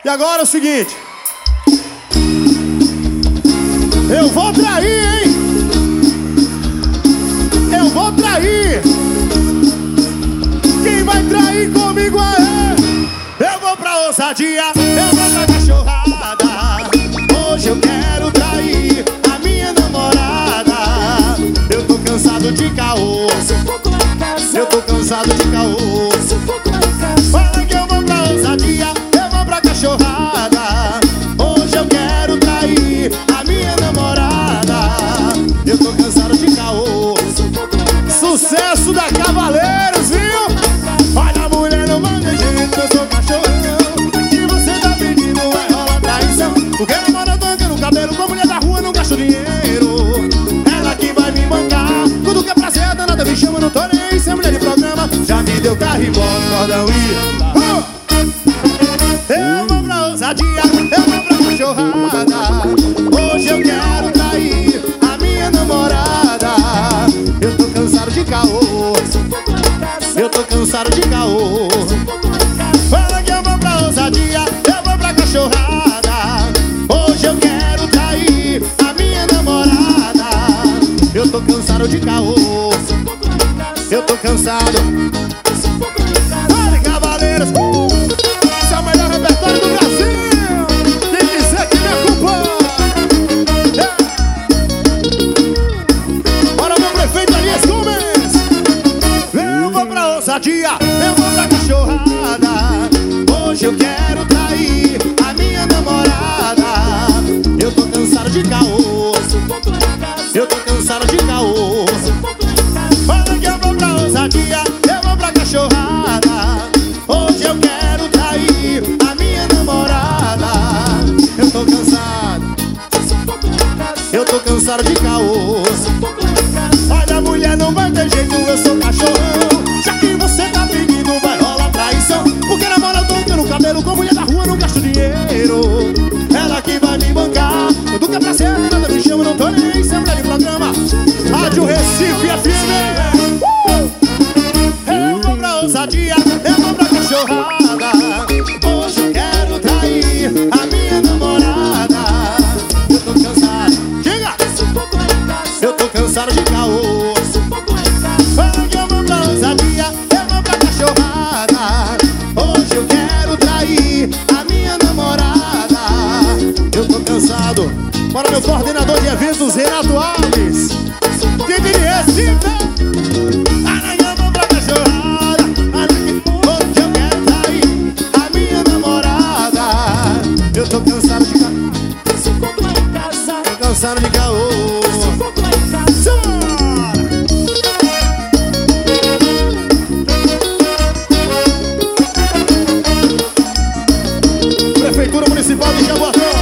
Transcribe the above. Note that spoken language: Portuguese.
E agora é o seguinte: eu vou trair, hein? Eu vou trair. Quem vai trair comigo é eu vou pra ousadia, eu vou pra cachorrada. Hoje eu quero trair a minha namorada. Eu tô cansado de caô, eu tô cansado de caô. Fala que eu vou pra ousadia, eu vou pra cachorrada. Hoje eu quero trair a minha namorada. Eu tô cansado de caô. Sucesso da Cavaleiros, viu? Olha a mulher não manda jeito, eu sou cachorrão. E você tá pedindo, vai rolar traição. Porque namora tanca no cabelo, com a mulher da rua não gasto dinheiro. Ela que vai me bancar, tudo que é pra ser danada me chama, não tô nem sem mulher de programa. Já me deu carro e moto, cordão e eu vou pra ousadia, eu vou pra cachorrada. Hoje eu quero trair a minha namorada. Eu tô cansado de caô, eu tô cansado de caô. Fala que eu vou pra ousadia, eu vou pra cachorrada. Hoje eu quero trair a minha namorada. Eu tô cansado de caô, eu tô cansado. Olha, Cavaleiros, esse é o melhor repertório do Brasil. Quem quiser que me acompanhe. Bora, meu prefeito Elias Gomes. Eu vou pra ousadia, eu vou pra cachorrada. Hoje eu quero trair a minha namorada. Eu tô cansado de caô, eu tô cansado de caô. Fala que eu vou pra ousadia, eu vou pra cachorrada. Hoje eu quero trair a minha namorada. Eu tô cansado, eu tô cansado de caô. Olha, mulher, não vai ter jeito, eu sou cachorrão. Já que você tá pedindo, vai rolar traição. Porque namora tanto no cabelo, com mulher da rua não gasto dinheiro. Ela que vai me bancar, tudo que é pra ser nada me chama, não tô nem sem mulher de programa. Rádio Recife FM. Eu vou pra ousadia, eu vou pra cachorrada. Hoje eu quero trair a minha namorada. Eu tô cansado, diga! Eu tô cansado de caô. Fala que eu vou pra ousadia, eu vou pra cachorrada. Hoje eu quero trair a minha namorada. Eu tô cansado. Bora, meu coordenador de eventos, Renato Alves. Quem diria esse? Eu vou pra cachorrada. Hoje eu quero trair a minha namorada. Eu tô cansado de caô. Tô cansado de caô. Prefeitura Municipal de Jaboatão.